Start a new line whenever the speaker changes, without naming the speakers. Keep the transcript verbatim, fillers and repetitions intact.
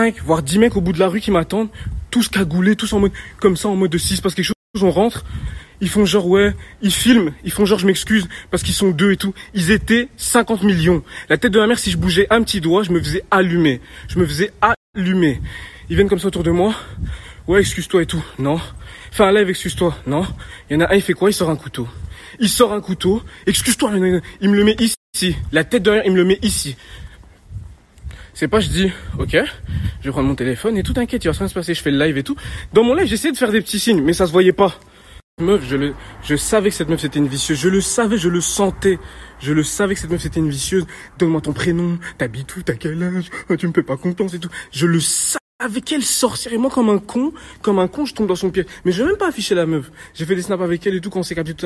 voire dix mecs au bout de la rue qui m'attendent, tous cagoulés, tous en mode, comme ça, en mode de si se passe quelque chose, on rentre. Ils font genre, ouais, ils filment, ils font genre, je m'excuse, parce qu'ils sont deux et tout. Ils étaient cinquante millions. La tête de ma mère, si je bougeais un petit doigt, je me faisais allumer. Je me faisais allumer. Ils viennent comme ça autour de moi. Ouais, excuse-toi et tout. Non. Fais un live, excuse-toi. Non. Il y en a un, il fait quoi? Il sort un couteau. Il sort un couteau. Excuse-toi. Il me le met ici. La tête de ma mère, il me le met ici. C'est pas, je dis, ok, je vais prendre mon téléphone et tout, t'inquiète, il va rien se passer, je fais le live et tout. Dans mon live, j'essayais de faire des petits signes, mais ça se voyait pas. Meuf, je le, je savais que cette meuf c'était une vicieuse, je le savais, je le sentais, je le savais que cette meuf c'était une vicieuse. Donne-moi ton prénom, t'habites où, t'as quel âge, oh, tu me fais pas confiance et tout. Je le savais qu'elle sorcière et moi comme un con, comme un con, je tombe dans son pied. Mais je vais même pas afficher la meuf. J'ai fait des snaps avec elle et tout quand on s'est capté tout à l'heure.